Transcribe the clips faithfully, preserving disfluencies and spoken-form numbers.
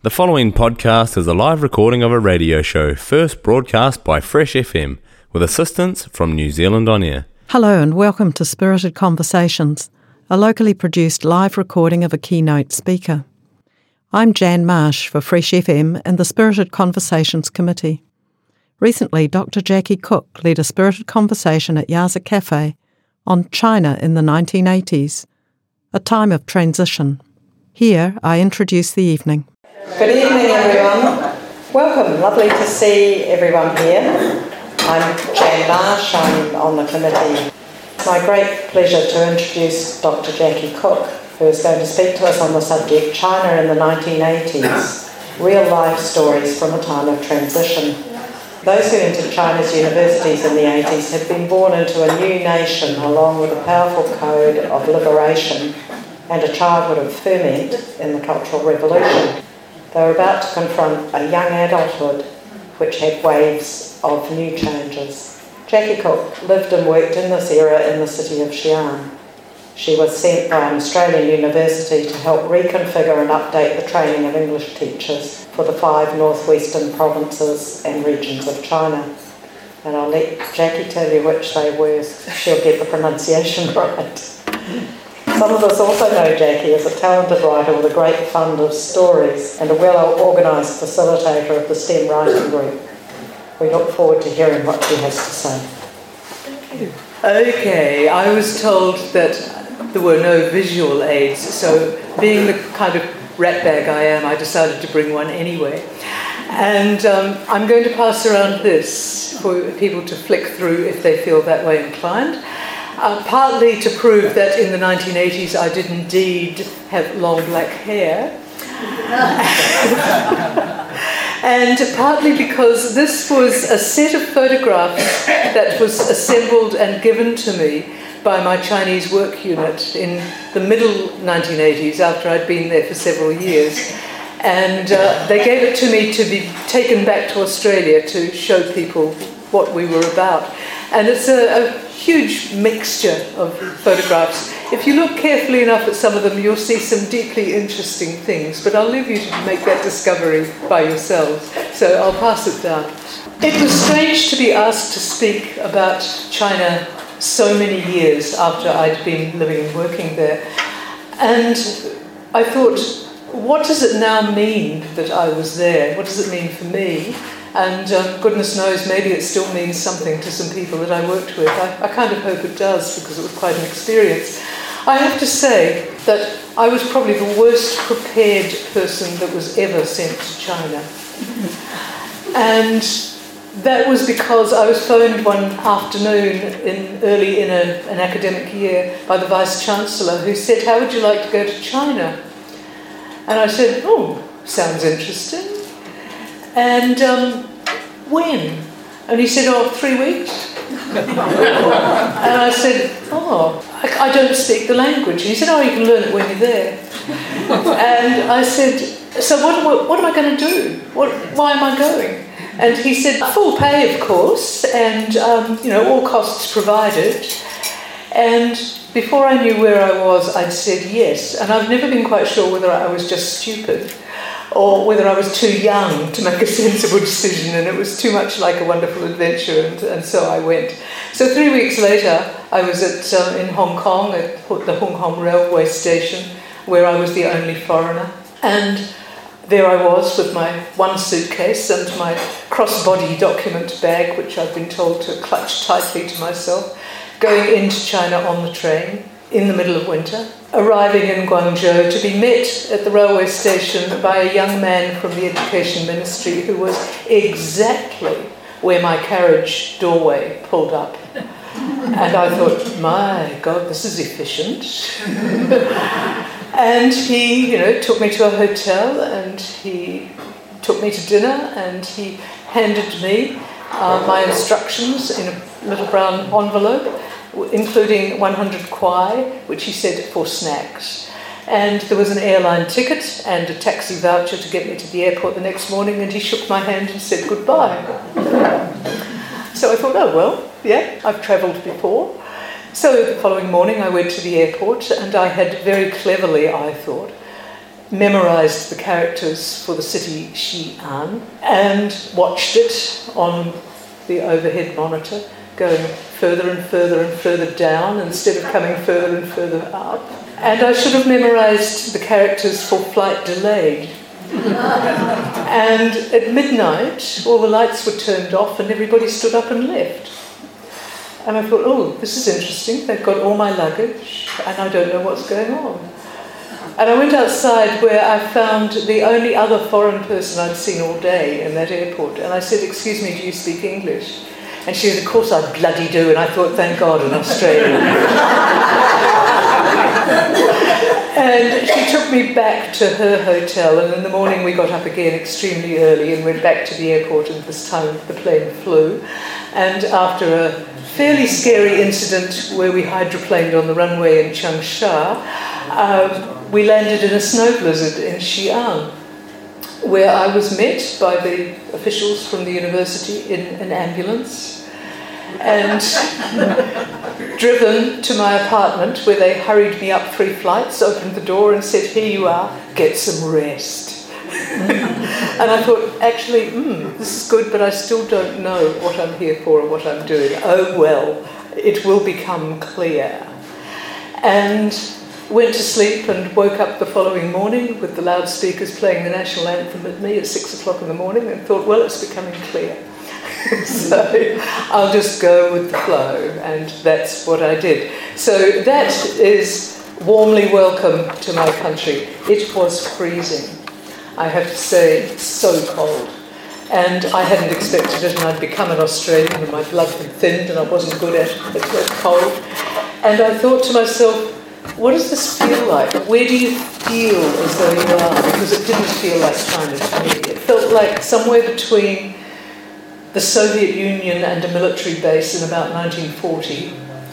The following podcast is a live recording of a radio show first broadcast by Fresh F M with assistance from New Zealand On Air. Hello and welcome to Spirited Conversations, a locally produced live recording of a keynote speaker. I'm Jan Marsh for Fresh F M and the Spirited Conversations Committee. Recently, Doctor Jackie Cook led a spirited conversation at Yaza Cafe on China in the nineteen eighties, a time of transition. Here, I introduce the evening. Good evening, everyone. Welcome. Lovely to see everyone here. I'm Jan Marsh. I'm on the committee. It's my great pleasure to introduce Doctor Jackie Cook, who is going to speak to us on the subject China in the nineteen eighties, real-life stories from a time of transition. Those who entered China's universities in the eighties had been born into a new nation along with a powerful code of liberation and a childhood of ferment in the Cultural Revolution. They were about to confront a young adulthood which had waves of new changes. Jackie Cook lived and worked in this era in the city of Xi'an. She was sent by an Australian university to help reconfigure and update the training of English teachers for the five northwestern provinces and regions of China. And I'll let Jackie tell you which they were, she'll get the pronunciation right. Some of us also know Jackie as a talented writer with a great fund of stories and a well-organised facilitator of the STEM writing group. We look forward to hearing what she has to say. Thank you. Okay, I was told that there were no visual aids, so being the kind of ratbag I am, I decided to bring one anyway. And um, I'm going to pass around this for people to flick through if they feel that way inclined. Uh, partly to prove that in the nineteen eighties I did indeed have long black hair. And partly because this was a set of photographs that was assembled and given to me by my Chinese work unit in the middle nineteen eighties after I'd been there for several years. And uh, they gave it to me to be taken back to Australia to show people what we were about. And it's a, a huge mixture of photographs. If you look carefully enough at some of them, you'll see some deeply interesting things, but I'll leave you to make that discovery by yourselves. So I'll pass it down. It was strange to be asked to speak about China so many years after I'd been living and working there. And I thought, what does it now mean that I was there? What does it mean for me? And um, goodness knows, maybe it still means something to some people that I worked with. I, I kind of hope it does, because it was quite an experience. I have to say that I was probably the worst prepared person that was ever sent to China. And that was because I was phoned one afternoon in early in a, an academic year by the Vice-Chancellor, who said, "How would you like to go to China?" And I said, "Oh, sounds interesting. And um, when?" And he said, "Oh, three weeks." And I said, "Oh, I, I don't speak the language." And he said, "Oh, you can learn it when you're there." And I said, "So what am I, what am I going to do? What, why am I going?" And he said, "Full pay, of course, and um, you know, all costs provided." And before I knew where I was, I'd said yes. And I've never been quite sure whether I was just stupid or whether I was too young to make a sensible decision, and it was too much like a wonderful adventure, and, and so I went. So three weeks later, I was at uh, in Hong Kong at the Hung Hom railway station, where I was the only foreigner. And there I was with my one suitcase and my cross-body document bag, which I've been told to clutch tightly to myself, going into China on the train in the middle of winter, arriving in Guangzhou to be met at the railway station by a young man from the Education Ministry who was exactly where my carriage doorway pulled up. And I thought, my God, this is efficient. And he, you know, took me to a hotel, and he took me to dinner, and he handed me uh, my instructions in a little brown envelope, including one hundred kwai, which he said for snacks. And there was an airline ticket and a taxi voucher to get me to the airport the next morning, and he shook my hand and said goodbye. So I thought, oh well, yeah, I've travelled before. So the following morning I went to the airport, and I had very cleverly, I thought, memorised the characters for the city Xi'an and watched it on the overhead monitor, going further and further and further down instead of coming further and further up. And I should have memorised the characters for Flight Delayed. And at midnight, all the lights were turned off and everybody stood up and left. And I thought, oh, this is interesting. They've got all my luggage and I don't know what's going on. And I went outside where I found the only other foreign person I'd seen all day in that airport. And I said, excuse me, do you speak English? And she said, of course I bloody do. And I thought, thank God, an Australian. And she took me back to her hotel. And in the morning we got up again extremely early and went back to the airport. And this time the plane flew. And after a fairly scary incident where we hydroplaned on the runway in Changsha, um, we landed in a snow blizzard in Xi'an, where I was met by the officials from the university in an ambulance and driven to my apartment, where they hurried me up three flights, opened the door and said, here you are, get some rest. And I thought, actually, hmm, this is good, but I still don't know what I'm here for or what I'm doing. Oh well, it will become clear. And went to sleep and woke up the following morning with the loudspeakers playing the national anthem at me at six o'clock in the morning and thought, well, it's becoming clear. So I'll just go with the flow, and that's what I did. So that is warmly welcome to my country. It was freezing. I have to say, so cold. And I hadn't expected it, and I'd become an Australian and my blood had thinned and I wasn't good at it, it was cold. And I thought to myself, what does this feel like? Where do you feel as though you are? Because it didn't feel like China to me. It felt like somewhere between the Soviet Union and a military base in about nineteen forty.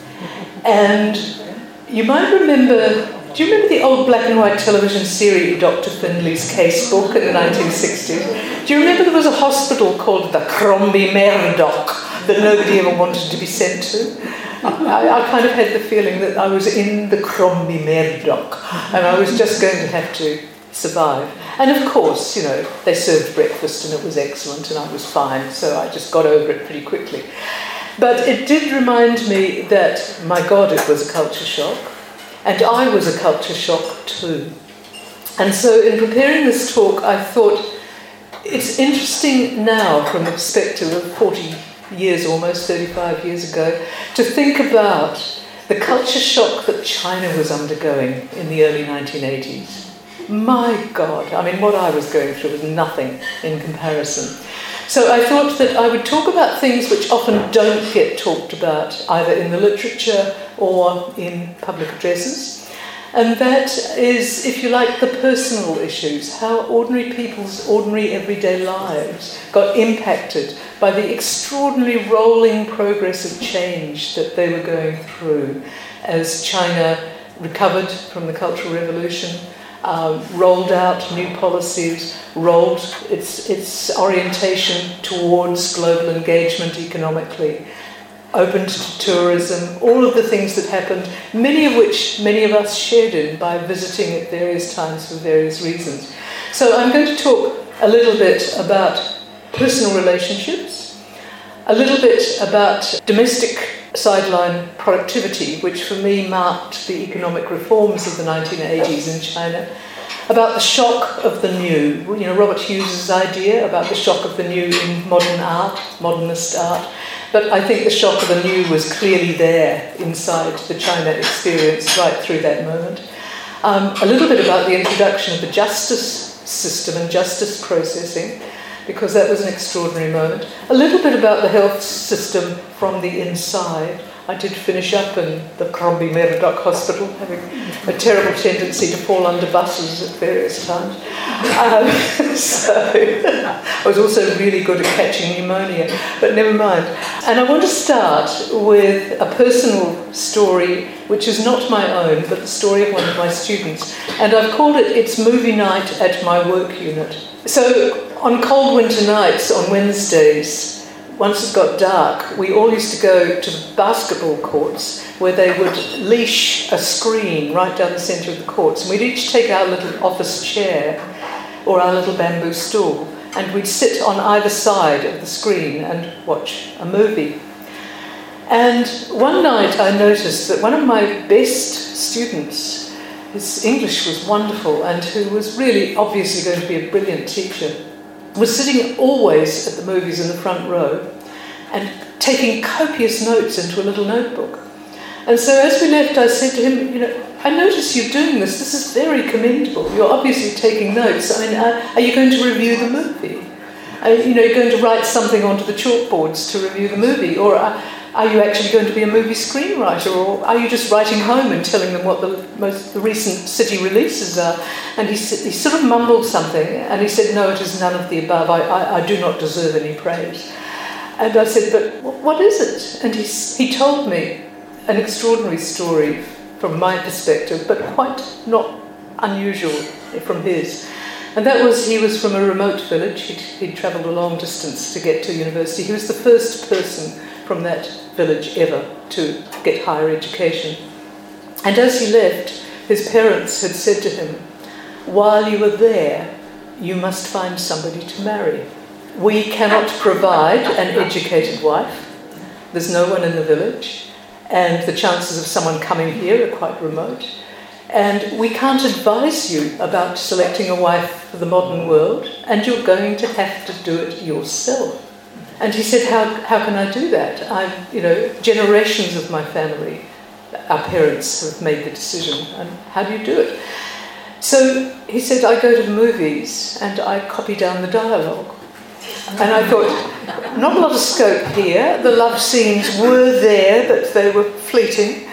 And you might remember, do you remember the old black and white television series Doctor Finley's Case Book in the nineteen sixties? Do you remember there was a hospital called the Crombie Murdoch that nobody ever wanted to be sent to? I, I kind of had the feeling that I was in the Crombie Murdoch and I was just going to have to survive. And of course, you know, they served breakfast and it was excellent and I was fine, so I just got over it pretty quickly. But it did remind me that, my God, it was a culture shock. And I was a culture shock too. And so in preparing this talk, I thought it's interesting now from the perspective of forty years, almost thirty-five years ago, to think about the culture shock that China was undergoing in the early nineteen eighties. My God, I mean, what I was going through was nothing in comparison. So I thought that I would talk about things which often don't get talked about, either in the literature or in public addresses. And that is, if you like, the personal issues, how ordinary people's ordinary everyday lives got impacted by the extraordinary rolling progress of change that they were going through as China recovered from the Cultural Revolution, Um, rolled out new policies, rolled its its orientation towards global engagement economically, opened to tourism, all of the things that happened, many of which many of us shared in by visiting at various times for various reasons. So I'm going to talk a little bit about personal relationships, a little bit about domestic sideline productivity, which for me marked the economic reforms of the nineteen eighties in China, about the shock of the new, you know, Robert Hughes's idea about the shock of the new in modern art, modernist art, but I think the shock of the new was clearly there inside the China experience right through that moment. Um, a little bit about the introduction of the justice system and justice processing, because that was an extraordinary moment. A little bit about the health system from the inside. I did finish up in the Crombie Murdoch Hospital, having a terrible tendency to fall under buses at various times. Um, so I was also really good at catching pneumonia, but never mind. And I want to start with a personal story, which is not my own, but the story of one of my students. And I've called it It's Movie Night at My Work Unit. So on cold winter nights, on Wednesdays, once it got dark, we all used to go to the basketball courts where they would leash a screen right down the centre of the courts. And we'd each take our little office chair or our little bamboo stool, and we'd sit on either side of the screen and watch a movie. And one night I noticed that one of my best students, his English was wonderful and who was really obviously going to be a brilliant teacher, was sitting always at the movies in the front row and taking copious notes into a little notebook. And so as we left, I said to him, you know, I notice you're doing this. This is very commendable. You're obviously taking notes. I mean, uh, are you going to review the movie? Are, you know, you're going to write something onto the chalkboards to review the movie? Or are, are you actually going to be a movie screenwriter? Or are you just writing home and telling them what the most the recent city releases are? And he, he sort of mumbled something, and he said, no, it is none of the above. I, I, I do not deserve any praise. And I said, but what is it? And he, he told me an extraordinary story from my perspective, but quite not unusual from his. And that was, he was from a remote village. He'd, he'd travelled a long distance to get to university. He was the first person from that village ever to get higher education. And as he left, his parents had said to him, while you are there, you must find somebody to marry. We cannot provide an educated wife. There's no one in the village, and the chances of someone coming here are quite remote. And we can't advise you about selecting a wife for the modern world, and you're going to have to do it yourself. And he said, how, how can I do that? I'm, you know, generations of my family, our parents have made the decision, and how do you do it? So he said, I go to the movies and I copy down the dialogue. And I thought, not a lot of scope here. The love scenes were there, but they were fleeting.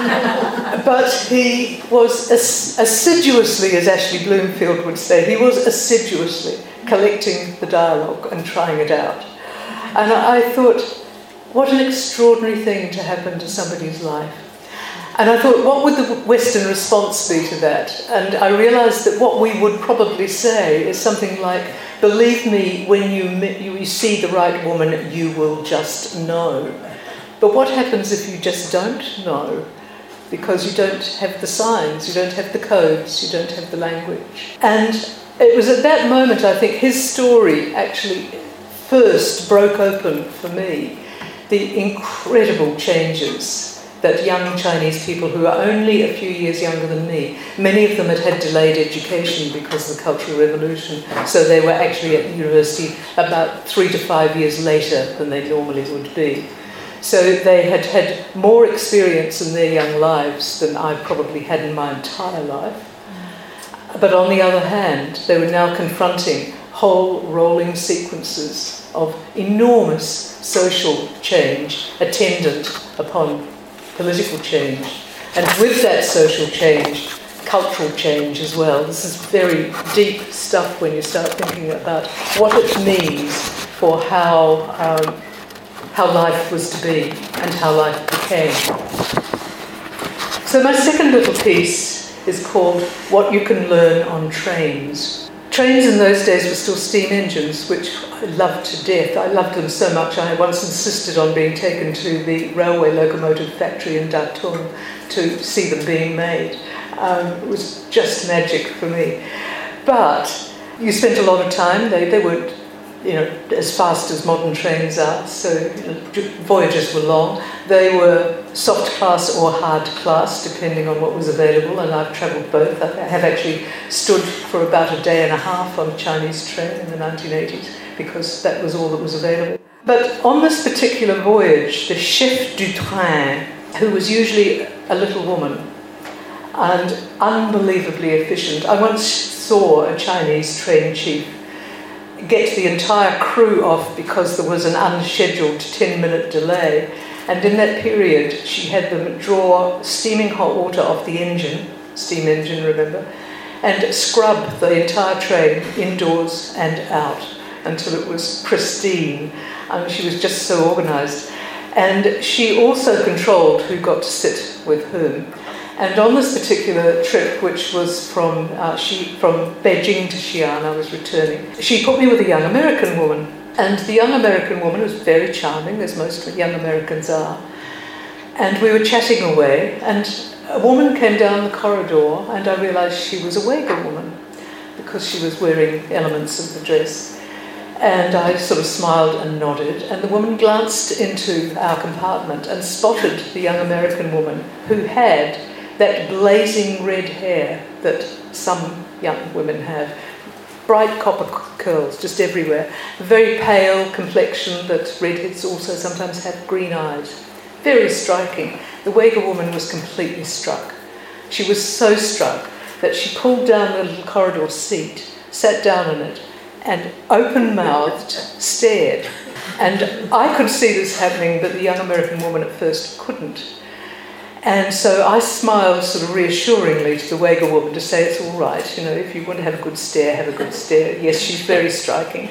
But he was as assiduously, as Ashley Bloomfield would say, he was assiduously collecting the dialogue and trying it out. And I thought, what an extraordinary thing to happen to somebody's life. And I thought, what would the Western response be to that? And I realised that what we would probably say is something like, believe me, when you, you see the right woman, you will just know. But what happens if you just don't know? Because you don't have the signs, you don't have the codes, you don't have the language. And it was at that moment, I think, his story actually first broke open for me the incredible changes that young Chinese people who are only a few years younger than me, many of them had had delayed education because of the Cultural Revolution, so they were actually at the university about three to five years later than they normally would be. So they had had more experience in their young lives than I probably had in my entire life. But on the other hand, they were now confronting whole rolling sequences of enormous social change attendant upon political change, and with that social change, cultural change as well. This is very deep stuff when you start thinking about what it means for how um, how life was to be and how life became. So my second little piece is called What You Can Learn on Trains. Trains in those days were still steam engines, which I loved to death. I loved them so much I once insisted on being taken to the railway locomotive factory in Datong to see them being made. Um, it was just magic for me. But you spent a lot of time, they, they weren't you know, as fast as modern trains are, so you know, voyages were long. They were soft class or hard class, depending on what was available, and I've travelled both. I have actually stood for about a day and a half on a Chinese train in the nineteen eighties, because that was all that was available. But on this particular voyage, the chef du train, who was usually a little woman, and unbelievably efficient. I once saw a Chinese train chief get the entire crew off because there was an unscheduled ten-minute delay, and in that period she had them draw steaming hot water off the engine, steam engine, remember, and scrub the entire train indoors and out until it was pristine. Um, she was just so organised. And she also controlled who got to sit with whom. And on this particular trip, which was from uh, she from Beijing to Xi'an, I was returning, she put me with a young American woman And the young American woman was very charming, as most young Americans are. And we were chatting away, and a woman came down the corridor, and I realised she was a Uyghur woman because she was wearing elements of the dress. And I sort of smiled and nodded, and the woman glanced into our compartment and spotted the young American woman who had that blazing red hair that some young women have. Bright copper curls just everywhere. Very pale complexion that redheads also sometimes have green eyes. Very striking. The Uyghur woman was completely struck. She was so struck that she pulled down the little corridor seat, sat down in it, and open-mouthed stared. And I could see this happening, but the young American woman at first couldn't. And so I smiled sort of reassuringly to the Uyghur woman to say, it's all right, you know, if you want to have a good stare, have a good stare. Yes, she's very striking.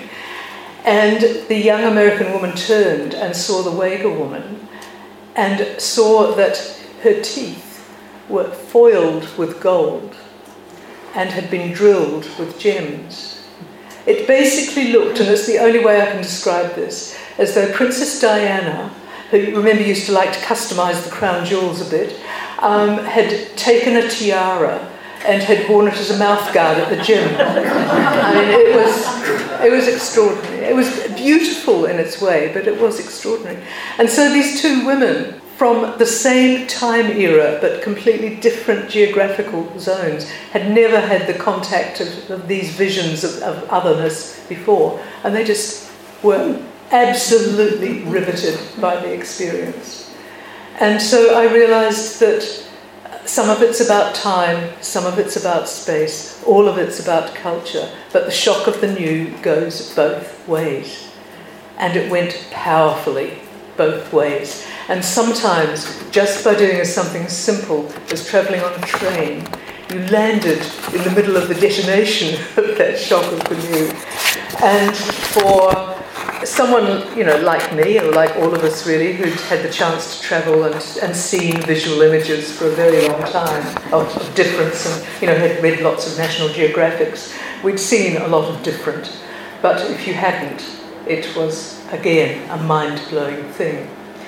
And the young American woman turned and saw the Uyghur woman and saw that her teeth were foiled with gold and had been drilled with gems. It basically looked, and it's the only way I can describe this, as though Princess Diana, who you remember used to like to customise the crown jewels a bit, um, had taken a tiara and had worn it as a mouthguard at the gym. I mean, it was, it was extraordinary. It was beautiful in its way, but it was extraordinary. And so these two women, from the same time era, but completely different geographical zones, had never had the contact of, of these visions of, of otherness before. And they just were absolutely riveted by the experience. And so I realised that some of it's about time, some of it's about space, all of it's about culture, but the shock of the new goes both ways. And it went powerfully both ways. And sometimes, just by doing something simple as travelling on a train, you landed in the middle of the detonation of that shock of the new. And for someone, you know, like me, or like all of us really, who'd had the chance to travel and, and seen visual images for a very long time of, of difference, and, you know, had read lots of National Geographics, we'd seen a lot of different. But if you hadn't, it was, again, a mind-blowing thing.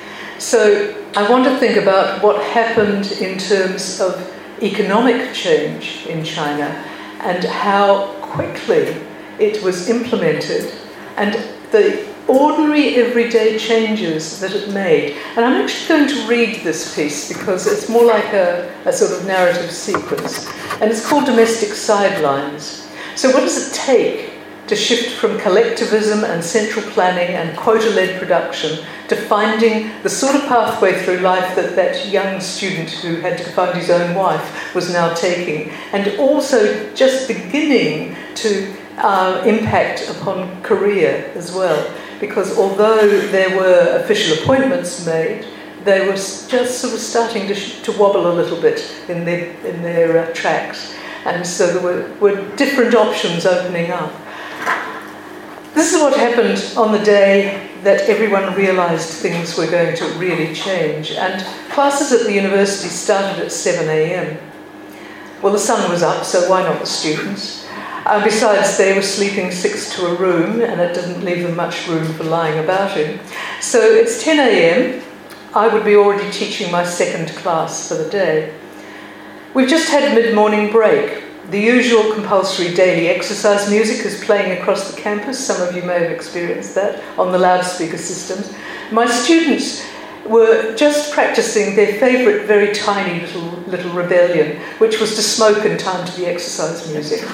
So I want to think about what happened in terms of economic change in China and how quickly it was implemented, and the ordinary everyday changes that it made. And I'm actually going to read this piece because it's more like a, a sort of narrative sequence. And it's called Domestic Sidelines. So what does it take to shift from collectivism and central planning and quota-led production to finding the sort of pathway through life that that young student who had to find his own wife was now taking, and also just beginning to uh, impact upon career as well? Because although there were official appointments made, they were just sort of starting to, sh- to wobble a little bit in their, in their uh, tracks. And so there were, were different options opening up. This is what happened on the day that everyone realised things were going to really change. And classes at the university started at seven a.m. Well, the sun was up, so why not the students? Uh, besides, they were sleeping six to a room, and it didn't leave them much room for lying about in. So it's ten a.m. I would be already teaching my second class for the day. We've just had mid-morning break. The usual compulsory daily exercise music is playing across the campus. Some of you may have experienced that on the loudspeaker systems. My students were just practicing their favourite very tiny little little rebellion, which was to smoke in time to the exercise music.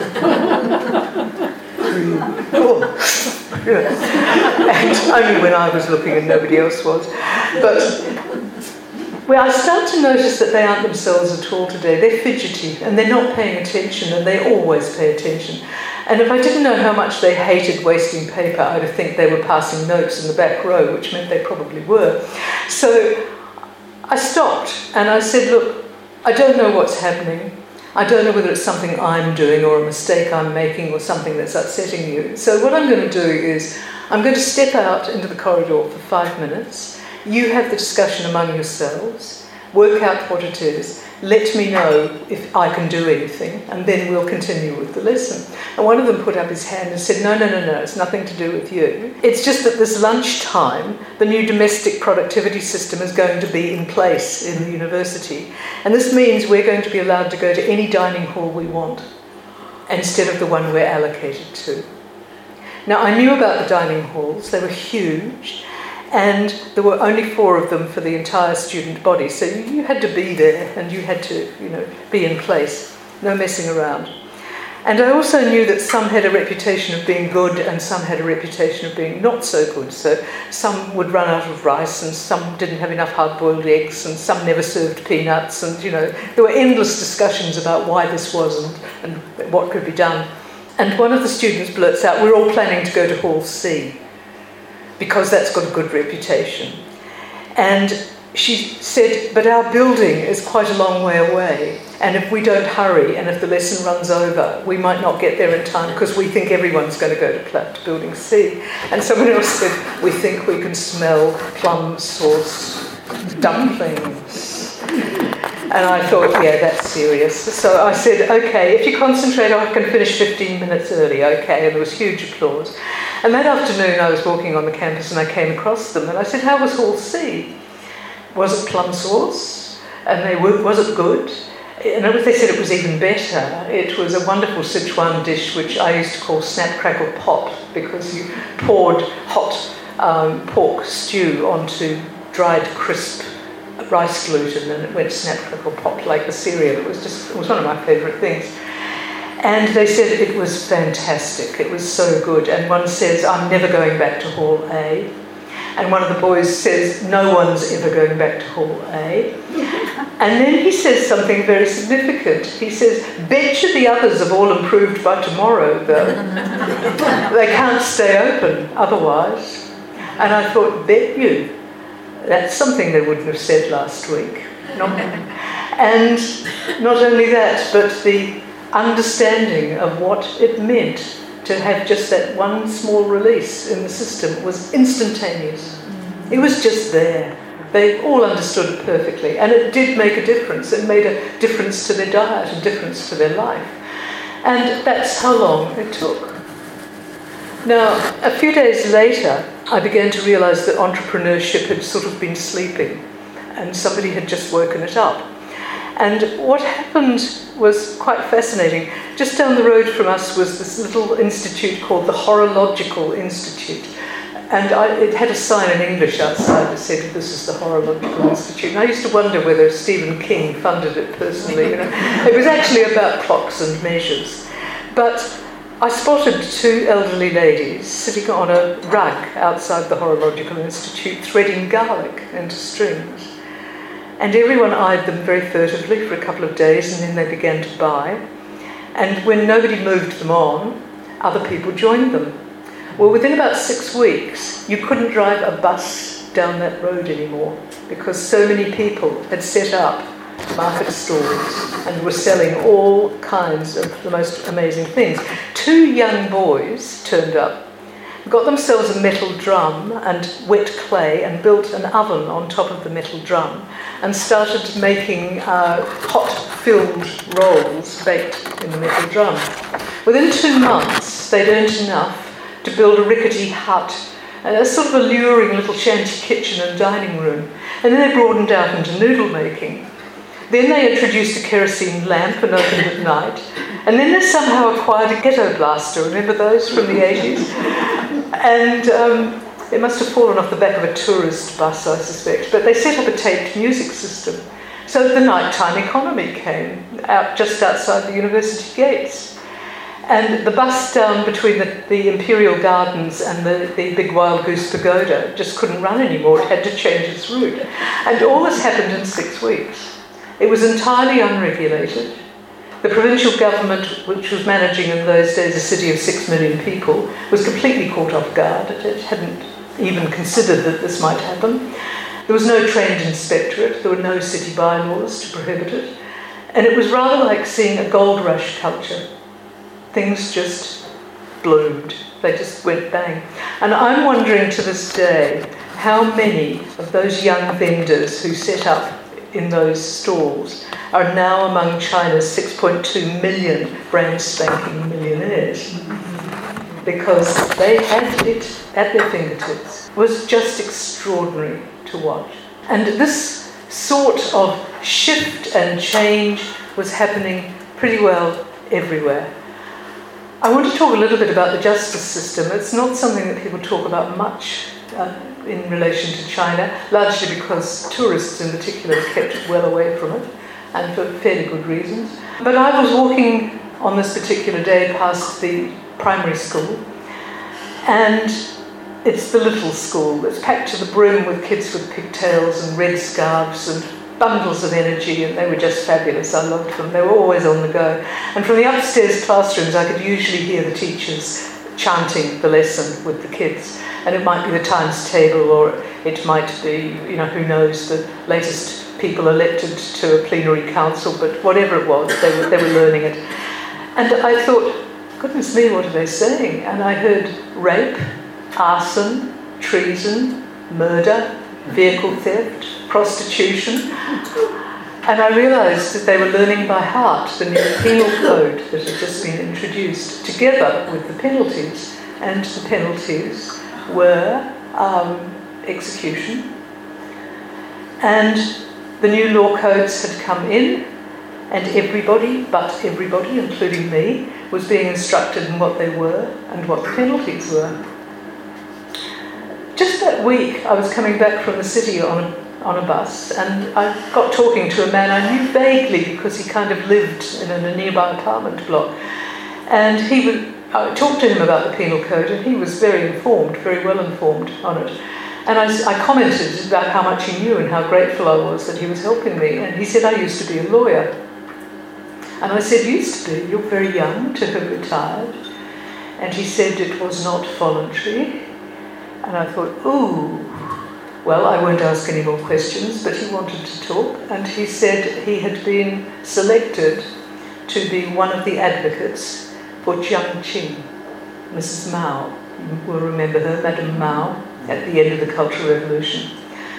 And only when I was looking and nobody else was. But well, I start to notice that they aren't themselves at all today. They're fidgety and they're not paying attention, and they always pay attention. And if I didn't know how much they hated wasting paper, I'd have think they were passing notes in the back row, which meant they probably were. So I stopped and I said, look, I don't know what's happening. I don't know whether it's something I'm doing or a mistake I'm making or something that's upsetting you. So what I'm going to do is I'm going to step out into the corridor for five minutes. You have the discussion among yourselves, work out what it is, let me know if I can do anything, and then we'll continue with the lesson. And one of them put up his hand and said, no, no, no, no, it's nothing to do with you. It's just that this lunchtime, the new domestic productivity system is going to be in place in the university. And this means we're going to be allowed to go to any dining hall we want, instead of the one we're allocated to. Now, I knew about the dining halls. They were huge. And there were only four of them for the entire student body. So you had to be there and you had to, you know, be in place. No messing around. And I also knew that some had a reputation of being good and some had a reputation of being not so good. So some would run out of rice and some didn't have enough hard-boiled eggs and some never served peanuts. And, you know, there were endless discussions about why this wasn't and what could be done. And one of the students blurts out, we're all planning to go to Hall C, because that's got a good reputation. And she said, but our building is quite a long way away, and if we don't hurry and if the lesson runs over, we might not get there in time because we think everyone's going to go to, to building C. And someone else said, we think we can smell plum sauce dumplings. And I thought, yeah, that's serious. So I said, okay, if you concentrate, I can finish fifteen minutes early, okay. And there was huge applause. And that afternoon I was walking on the campus and I came across them and I said, how was Hall C? Was it plum sauce? And they were, was it good? And they said it was even better. It was a wonderful Sichuan dish which I used to call snap, crackle, pop, because you poured hot um, pork stew onto dried crisp rice gluten and it went snap, crackle, pop like the cereal. It was just, it was one of my favourite things. And they said it was fantastic, it was so good. And one says, I'm never going back to Hall A. And one of the boys says, no one's ever going back to Hall A. And then he says something very significant. He says, betcha the others have all improved by tomorrow, though. They can't stay open otherwise. And I thought, bet you. That's something they wouldn't have said last week. Not, and not only that, but the understanding of what it meant to have just that one small release in the system was instantaneous. It was just there. They all understood it perfectly. And it did make a difference. It made a difference to their diet, a difference to their life. And that's how long it took. Now, a few days later, I began to realise that entrepreneurship had sort of been sleeping and somebody had just woken it up. And what happened was quite fascinating. Just down the road from us was this little institute called the Horological Institute. And I, it had a sign in English outside that said, this is the Horological Institute. And I used to wonder whether Stephen King funded it personally. You know? It was actually about clocks and measures. But I spotted two elderly ladies sitting on a rug outside the Horological Institute threading garlic into strings. And everyone eyed them very furtively for a couple of days and then they began to buy. And when nobody moved them on, other people joined them. Well, within about six weeks, you couldn't drive a bus down that road anymore because so many people had set up market stalls and were selling all kinds of the most amazing things. Two young boys turned up, got themselves a metal drum and wet clay and built an oven on top of the metal drum and started making uh, hot-filled rolls baked in the metal drum. Within two months, they'd earned enough to build a rickety hut, a sort of alluring little shanty kitchen and dining room. And then they broadened out into noodle making. Then they introduced a kerosene lamp and opened at night. And then they somehow acquired a ghetto blaster, remember those from the eighties? And um, it must have fallen off the back of a tourist bus, I suspect. But they set up a taped music system. So the nighttime economy came out just outside the university gates. And the bus down between the, the Imperial Gardens and the, the Big Wild Goose Pagoda just couldn't run anymore. It had to change its route. And all this happened in six weeks. It was entirely unregulated. The provincial government, which was managing in those days a city of six million people, was completely caught off guard. It hadn't even considered that this might happen. There was no trained inspectorate. There were no city bylaws to prohibit it. And it was rather like seeing a gold rush culture. Things just bloomed. They just went bang. And I'm wondering to this day how many of those young vendors who set up in those stalls are now among China's six point two million brand spanking millionaires, because they had it at their fingertips. It was just extraordinary to watch. And this sort of shift and change was happening pretty well everywhere. I want to talk a little bit about the justice system. It's not something that people talk about much uh, in relation to China, largely because tourists in particular have kept it well away from it, and for fairly good reasons. But I was walking on this particular day past the primary school, and it's the little school that's packed to the brim with kids with pigtails and red scarves and bundles of energy, and they were just fabulous. I loved them. They were always on the go. And from the upstairs classrooms, I could usually hear the teachers chanting the lesson with the kids. And it might be the Times Table, or it might be, you know, who knows, the latest people elected to a plenary council, but whatever it was, they were, they were learning it. And I thought, goodness me, what are they saying? And I heard rape, arson, treason, murder, vehicle theft, prostitution, and I realised that they were learning by heart the new penal code that had just been introduced, together with the penalties, and the penalties were um, execution. And the new law codes had come in, and everybody, but everybody, including me, was being instructed in what they were and what the penalties were. Just that week, I was coming back from the city on a, on a bus, and I got talking to a man I knew vaguely because he kind of lived in a nearby apartment block. And he would, I talked to him about the penal code, and he was very informed, very well informed on it. And I, I commented about how much he knew and how grateful I was that he was helping me. And he said, I used to be a lawyer. And I said, used to be? You're very young to have retired. And he said it was not voluntary. And I thought, ooh, well, I won't ask any more questions, but he wanted to talk. And he said he had been selected to be one of the advocates for Jiang Qing, Missus Mao. You will remember her, Madame Mao, at the end of the Cultural Revolution.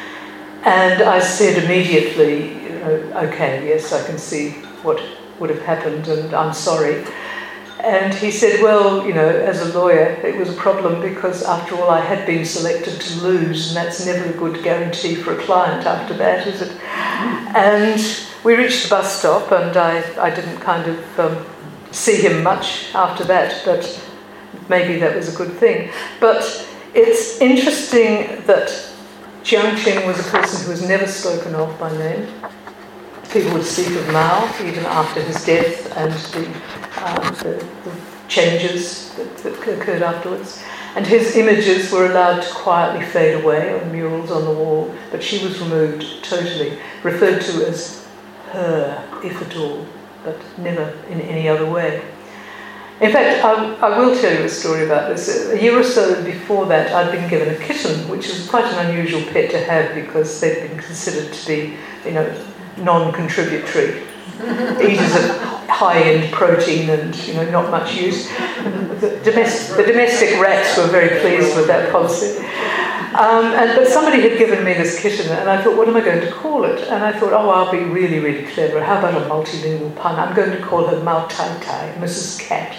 And I said immediately, you know, okay, yes, I can see what would have happened, and I'm sorry. And he said, well, you know, as a lawyer, it was a problem because, after all, I had been selected to lose, and that's never a good guarantee for a client after that, is it? And we reached the bus stop, and I, I didn't kind of um, see him much after that, but maybe that was a good thing. But it's interesting that Jiang Qing was a person who was never spoken of by name. People would speak of Mao even after his death and the, um, the, the changes that, that occurred afterwards. And his images were allowed to quietly fade away on murals on the wall, but she was removed totally, referred to as her, if at all, but never in any other way. In fact, I, I will tell you a story about this. A year or so before that, I'd been given a kitten, which was quite an unusual pet to have because they'd been considered to be, you know, non-contributory, eaters of high-end protein and, you know, not much use. The domestic, the domestic rats were very pleased with that policy. Um, and, but somebody had given me this kitten, and I thought, what am I going to call it? And I thought, oh, I'll be really, really clever. How about a multilingual pun? I'm going to call her Mao Tai Tai, Missus Cat.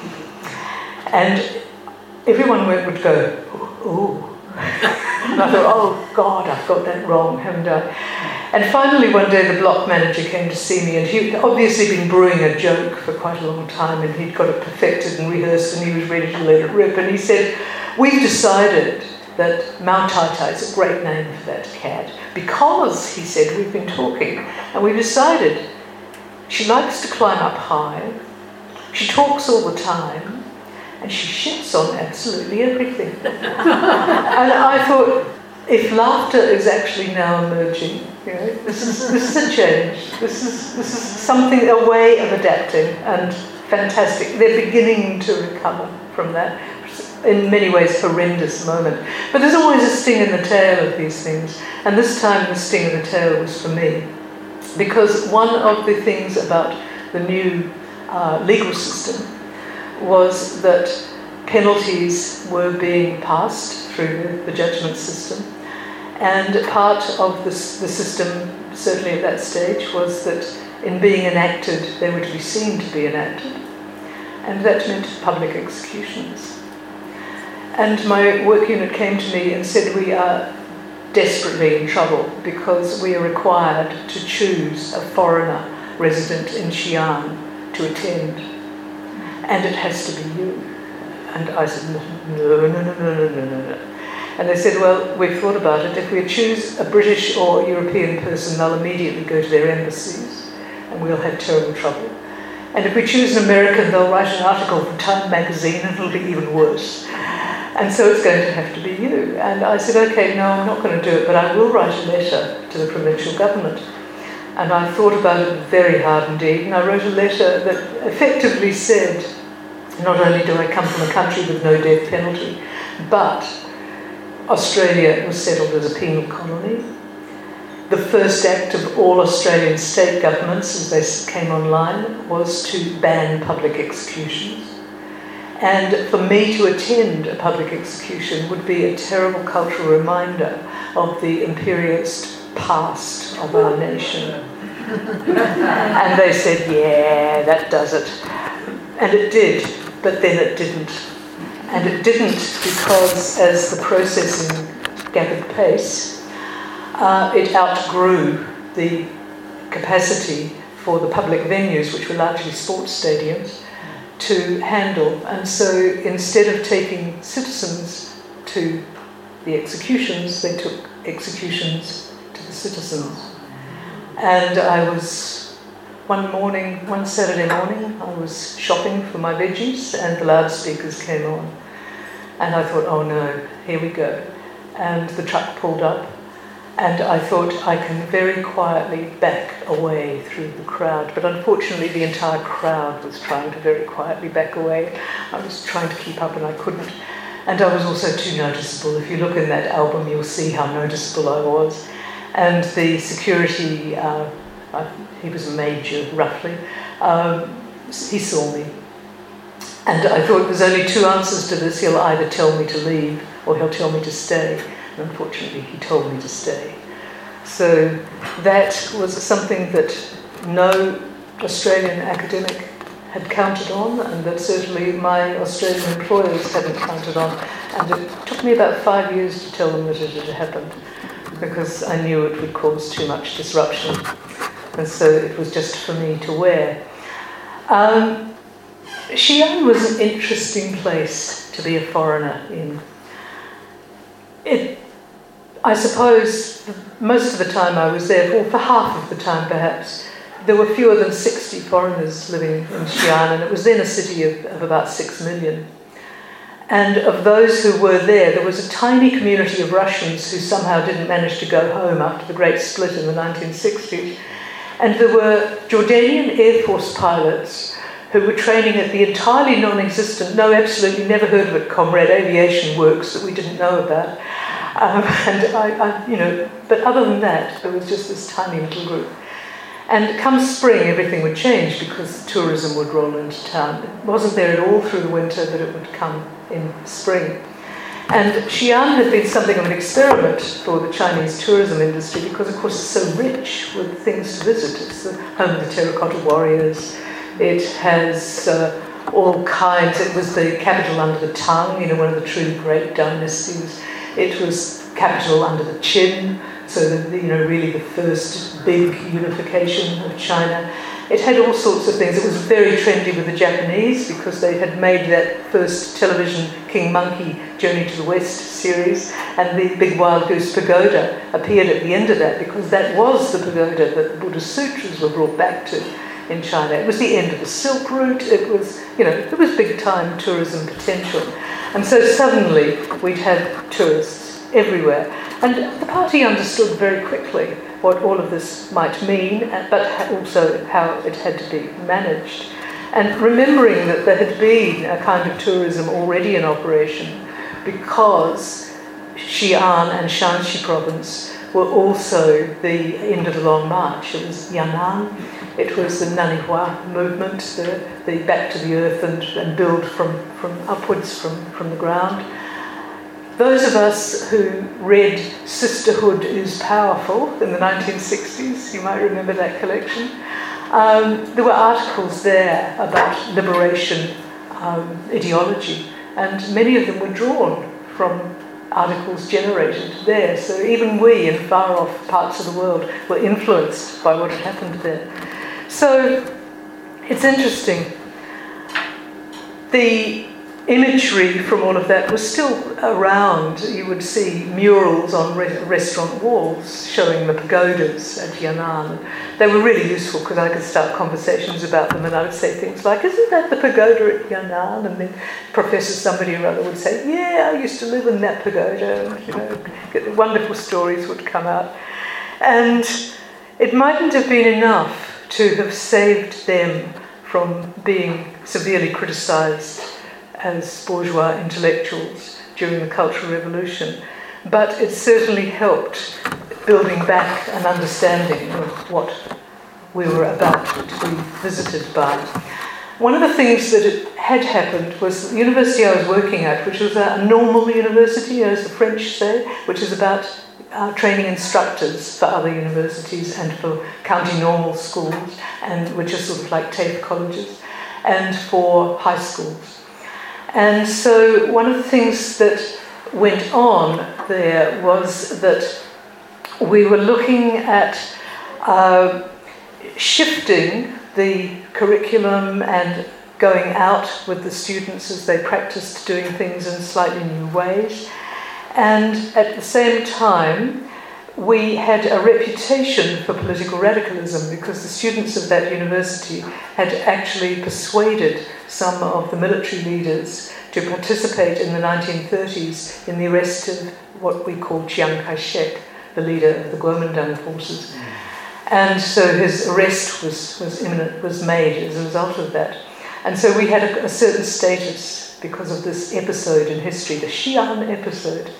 And everyone would go, ooh. And I thought, oh, God, I've got that wrong, haven't I? And finally, one day, the block manager came to see me, and he'd obviously been brewing a joke for quite a long time, and he'd got it perfected and rehearsed, and he was ready to let it rip. And he said, we've decided that Mao Tai Tai is a great name for that cat because, he said, we've been talking, and we've decided she likes to climb up high, she talks all the time, and she shits on absolutely everything. And I thought, if laughter is actually now emerging, you know, this is this is a change. This is this is something, a way of adapting, and fantastic. They're beginning to recover from that, in many ways, horrendous moment. But there's always a sting in the tail of these things, and this time the sting in the tail was for me, because one of the things about the new uh, legal system was that penalties were being passed through the, the judgment system, And part of this, the system, certainly at that stage, was that in being enacted, they were to be seen to be enacted. And that meant public executions. And my work unit came to me and said, we are desperately in trouble because we are required to choose a foreigner resident in Xi'an to attend. And it has to be you. And I said, no, no, no, no, no, no, no, no. And they said, well, we've thought about it. If we choose a British or European person, they'll immediately go to their embassies and we'll have terrible trouble. And if we choose an American, they'll write an article for Time magazine and it'll be even worse. And so it's going to have to be you. And I said, okay, no, I'm not going to do it, but I will write a letter to the provincial government. And I thought about it very hard indeed, and I wrote a letter that effectively said, not only do I come from a country with no death penalty, but Australia was settled as a penal colony. The first act of all Australian state governments, as they came online, was to ban public executions. And for me to attend a public execution would be a terrible cultural reminder of the imperialist past of our nation. And they said, yeah, that does it. And it did, but then it didn't. And it didn't because as the processing gathered pace, uh, it outgrew the capacity for the public venues, which were largely sports stadiums, to handle. And so instead of taking citizens to the executions, they took executions to the citizens. And I was, one morning, one Saturday morning, I was shopping for my veggies and the loudspeakers came on. And I thought, oh no, here we go. And the truck pulled up and I thought I can very quietly back away through the crowd. But unfortunately, the entire crowd was trying to very quietly back away. I was trying to keep up and I couldn't. And I was also too noticeable. If you look in that album, you'll see how noticeable I was. And the security, uh, I, he was a major, roughly, um, he saw me. And I thought there's only two answers to this. He'll either tell me to leave or he'll tell me to stay. And unfortunately, he told me to stay. So that was something that no Australian academic had counted on, and that certainly my Australian employers hadn't counted on. And it took me about five years to tell them that it had happened, because I knew it would cause too much disruption. And so it was just for me to wear. Um, Xi'an was an interesting place to be a foreigner in. It, I suppose most of the time I was there, or for half of the time perhaps, there were fewer than sixty foreigners living in Xi'an, and it was then a city of, of about six million. And of those who were there, there was a tiny community of Russians who somehow didn't manage to go home after the great split in the nineteen sixties. And there were Jordanian Air Force pilots who were training at the entirely non-existent, no, absolutely never heard of it, Comrade Aviation Works that we didn't know about. Um, and I, I, you know, but other than that, there was just this tiny little group. And come spring, everything would change because tourism would roll into town. It wasn't there at all through the winter, but it would come in spring. And Xi'an had been something of an experiment for the Chinese tourism industry because, of course, it's so rich with things to visit. It's the home of the terracotta warriors. It has uh, all kinds. It was the capital under the Tang, you know, one of the truly great dynasties. It was capital under the Qin, so that, you know, really the first big unification of China. It had all sorts of things. It was very trendy with the Japanese because they had made that first television King Monkey Journey to the West series, and the Big Wild Goose Pagoda appeared at the end of that because that was the pagoda that the Buddhist sutras were brought back to in China. It was the end of the Silk Route. It was, you know, it was big time tourism potential. And so suddenly we'd have tourists everywhere. And the party understood very quickly what all of this might mean, but also how it had to be managed. And remembering that there had been a kind of tourism already in operation because Xi'an and Shanxi province were also the end of the Long March. It was Yan'an, it was the Nanihua movement, the, the back to the earth and, and build from, from upwards from, from the ground. those of us who read Sisterhood is Powerful in the nineteen sixties, you might remember that collection, um, there were articles there about liberation um, ideology, and many of them were drawn from articles generated there. So even we in far-off parts of the world were influenced by what had happened there. So it's interesting. The imagery from all of that was still around. You would see murals on re- restaurant walls showing the pagodas at Yan'an. They were really useful because I could start conversations about them, and I would say things like, isn't that the pagoda at Yan'an? And then Professor somebody or other would say, yeah, I used to live in that pagoda. And, you know, wonderful stories would come out. And it mightn't have been enough to have saved them from being severely criticised as bourgeois intellectuals during the Cultural Revolution, but it certainly helped building back an understanding of what we were about to be visited by. One of the things that had happened was the university I was working at, which was a normal university, as the French say, which is about uh, training instructors for other universities and for county normal schools, and which are sort of like TAFE colleges, and for high schools. And so one of the things that went on there was that we were looking at uh, shifting the curriculum and going out with the students as they practiced doing things in slightly new ways. And at the same time, we had a reputation for political radicalism because the students of that university had actually persuaded some of the military leaders to participate in the nineteen thirties in the arrest of what we call Chiang Kai-shek, the leader of the Kuomintang forces. And so his arrest was, was imminent, was made as a result of that. And so we had a, a certain status because of this episode in history, the Xi'an episode.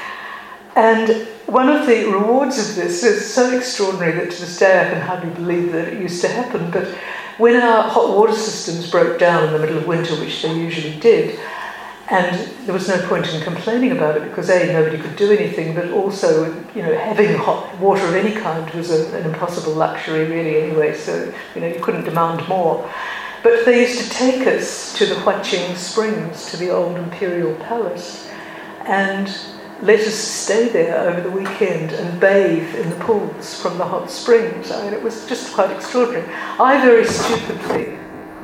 And one of the rewards of this is so extraordinary that to this day I can hardly believe that it used to happen. But when our hot water systems broke down in the middle of winter, which they usually did, and there was no point in complaining about it because A, nobody could do anything, but also, you know, having hot water of any kind was a, an impossible luxury really anyway, so, you know, you couldn't demand more. But they used to take us to the Huaqing Springs, to the old imperial palace, and let us stay there over the weekend and bathe in the pools from the hot springs. I mean, it was just quite extraordinary. I very stupidly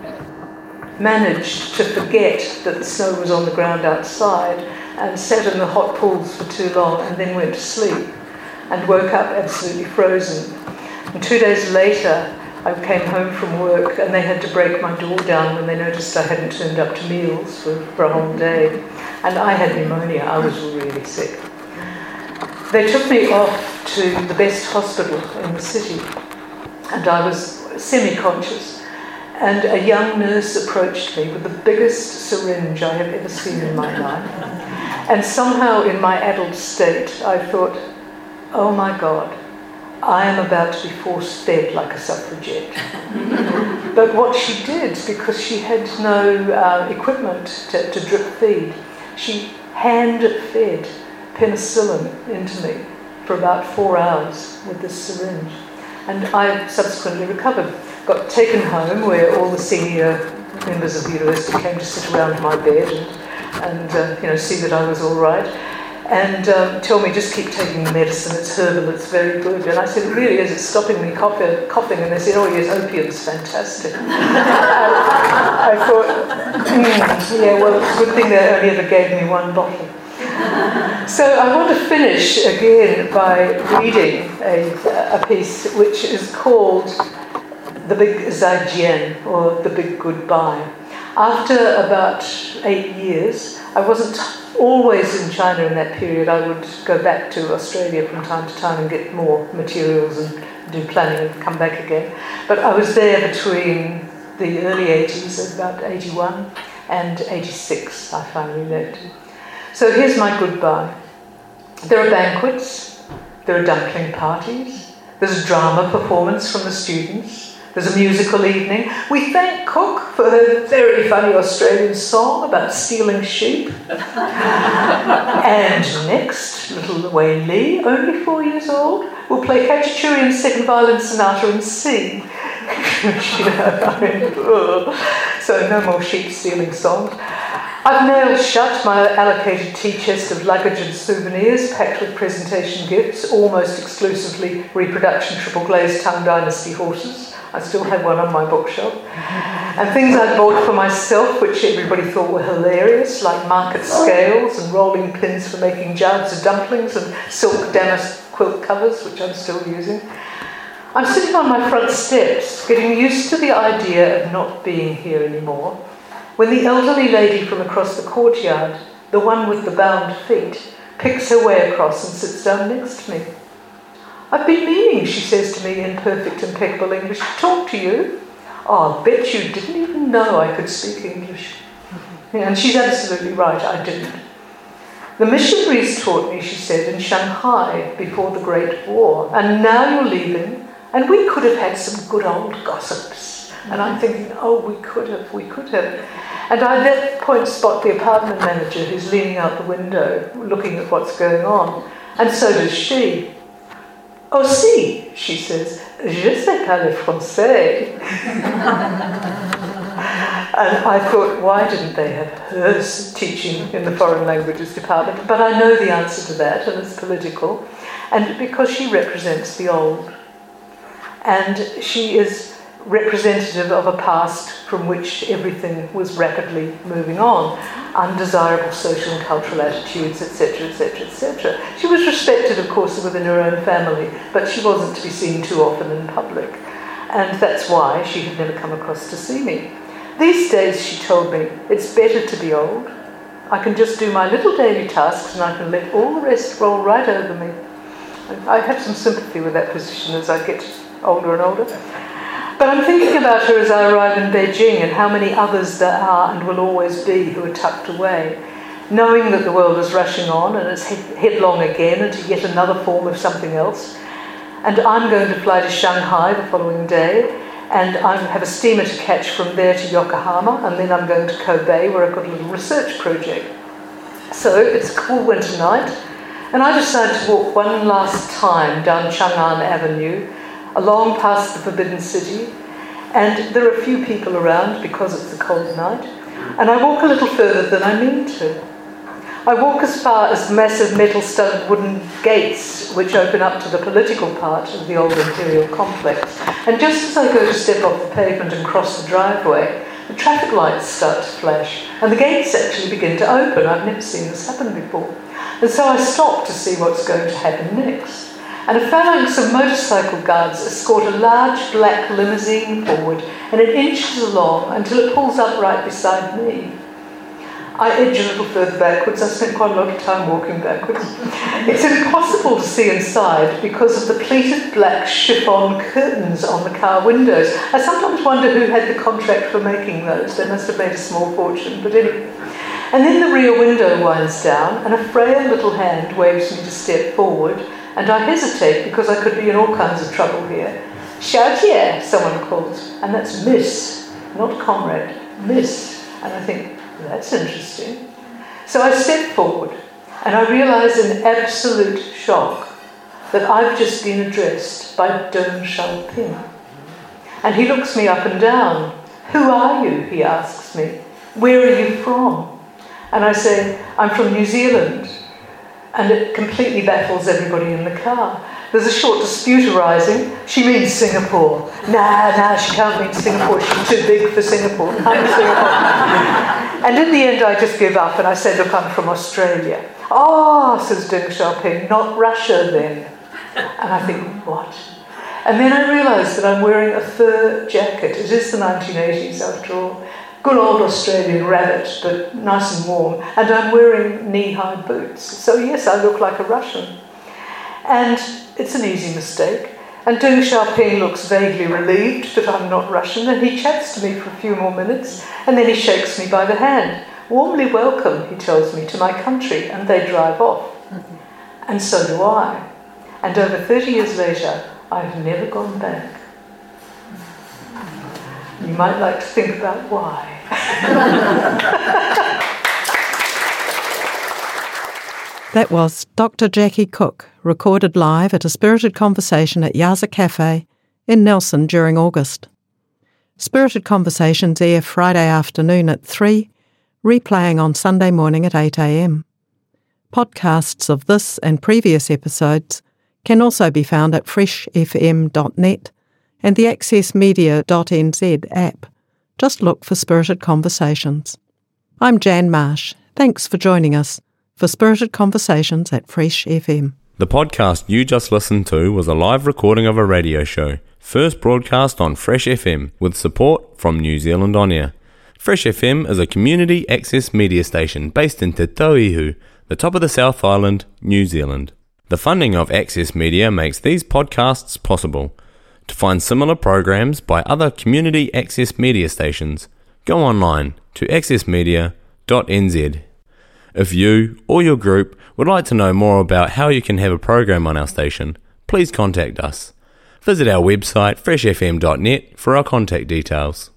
managed to forget that the snow was on the ground outside and sat in the hot pools for too long and then went to sleep and woke up absolutely frozen. And two days later, I came home from work and they had to break my door down when they noticed I hadn't turned up to meals for, for a whole day. And I had pneumonia. I was really sick. They took me off to the best hospital in the city and I was semi-conscious. And a young nurse approached me with the biggest syringe I have ever seen in my life. And somehow in my adult state, I thought, oh my God, I am about to be force-fed like a suffragette. But what she did, because she had no uh, equipment to, to drip feed, she hand-fed penicillin into me for about four hours with this syringe. And I subsequently recovered. Got taken home where all the senior members of the university came to sit around my bed and, and uh, you know, see that I was all right. And um, tell me, just keep taking the medicine, it's herbal, it's very good. And I said, it really is, it's stopping me coughing. coughing. And they said, oh yes, opium's fantastic. I, I thought, mm, yeah, well, it's a good thing they only ever gave me one bottle. So I want to finish again by reading a, a piece which is called The Big Zaijian, or The Big Goodbye. After about eight years, I wasn't always in China in that period. I would go back to Australia from time to time and get more materials and do planning and come back again. But I was there between the early eighties, about eighty-one, and eighty-six, I finally left. So here's my goodbye. There are banquets, there are dumpling parties, there's a drama performance from the students, there's a musical evening. We thank Cook for her very funny Australian song about stealing sheep. And And next, little Wei Li, only four years old, will play Khachaturian's second violin sonata in C. You know, I mean, ugh. So no more sheep stealing songs. I've nailed shut my allocated tea chest of luggage and souvenirs packed with presentation gifts, almost exclusively reproduction triple glazed Tang Dynasty horses. I still have one on my bookshelf. And things I bought for myself, which everybody thought were hilarious, like market scales and rolling pins for making jugs of dumplings and silk damask quilt covers, which I'm still using. I'm sitting on my front steps, getting used to the idea of not being here anymore, when the elderly lady from across the courtyard, the one with the bound feet, picks her way across and sits down next to me. "I've been meaning," she says to me in perfect, impeccable English, "to talk to you. Oh, I'll bet you didn't even know I could speak English." And she's absolutely right, I didn't. "The missionaries taught me," she said, "in Shanghai before the Great War, and now you're leaving, and we could have had some good old gossips." And I'm thinking, oh, we could have, we could have. And I at that point spot the apartment manager who's leaning out the window, looking at what's going on. And so does she. "Oh, si," she says, "je sais parler français." And I thought, why didn't they have her teaching in the foreign languages department? But I know the answer to that, and it's political. And because she represents the old. And she is representative of a past from which everything was rapidly moving on, undesirable social and cultural attitudes, et cetera, et cetera, et cetera. She was respected, of course, within her own family, but she wasn't to be seen too often in public, and that's why she had never come across to see me. These days, she told me, it's better to be old. I can just do my little daily tasks and I can let all the rest roll right over me. I have some sympathy with that position as I get older and older. But I'm thinking about her as I arrive in Beijing and how many others there are and will always be who are tucked away, knowing that the world is rushing on and is headlong again into yet another form of something else. And I'm going to fly to Shanghai the following day, and I have a steamer to catch from there to Yokohama, and then I'm going to Kobe where I've got a little research project. So it's a cool winter night, and I decided to walk one last time down Chang'an Avenue, along past the Forbidden City, and there are a few people around because it's a cold night, and I walk a little further than I mean to. I walk as far as the massive metal-studded wooden gates which open up to the political part of the old imperial complex, and just as I go to step off the pavement and cross the driveway, the traffic lights start to flash, and the gates actually begin to open. I've never seen this happen before. And so I stop to see what's going to happen next. And a phalanx of motorcycle guards escort a large black limousine forward, and it inches along until it pulls up right beside me. I edge a little further backwards. I spent quite a lot of time walking backwards. It's impossible to see inside because of the pleated black chiffon curtains on the car windows. I sometimes wonder who had the contract for making those. They must have made a small fortune, but anyway. And then the rear window winds down, and a frail little hand waves me to step forward, and I hesitate because I could be in all kinds of trouble here. "Xiaojie," someone calls, and that's Miss, not comrade, Miss. And I think, that's interesting. So I step forward, and I realise in absolute shock that I've just been addressed by Deng Xiaoping. And he looks me up and down. "Who are you?" he asks me. "Where are you from?" And I say, "I'm from New Zealand." And it completely baffles everybody in the car. There's a short dispute arising. "She means Singapore." Nah, nah, she can't mean Singapore. She's too big for Singapore. I'm Singapore. And in the end, I just give up and I say, "Look, I'm from Australia." "Oh," says Deng Xiaoping, "not Russia then." And I think, what? And then I realise that I'm wearing a fur jacket. It is the nineteen eighties after all. Good old Australian rabbit, but nice and warm. And I'm wearing knee-high boots. So yes, I look like a Russian. And it's an easy mistake. And Deng Xiaoping looks vaguely relieved that I'm not Russian, and he chats to me for a few more minutes, and then he shakes me by the hand. "Warmly welcome," he tells me, "to my country," and they drive off. Mm-hmm. And so do I. And over thirty years later, I've never gone back. You might like to think about why. That was Doctor Jackie Cook, recorded live at a spirited conversation at Yaza Cafe in Nelson during August. Spirited Conversations air Friday afternoon at three, replaying on Sunday morning at eight a m. Podcasts of this and previous episodes can also be found at fresh f m dot net and the access media dot n z app. Just look for Spirited Conversations. I'm Jan Marsh. Thanks for joining us for Spirited Conversations at Fresh F M. The podcast you just listened to was a live recording of a radio show, first broadcast on Fresh F M with support from New Zealand On Air. Fresh F M is a community access media station based in Te Tauihu, the top of the South Island, New Zealand. The funding of Access Media makes these podcasts possible. To find similar programs by other community access media stations, go online to access media dot n z. If you or your group would like to know more about how you can have a program on our station, please contact us. Visit our website fresh f m dot net for our contact details.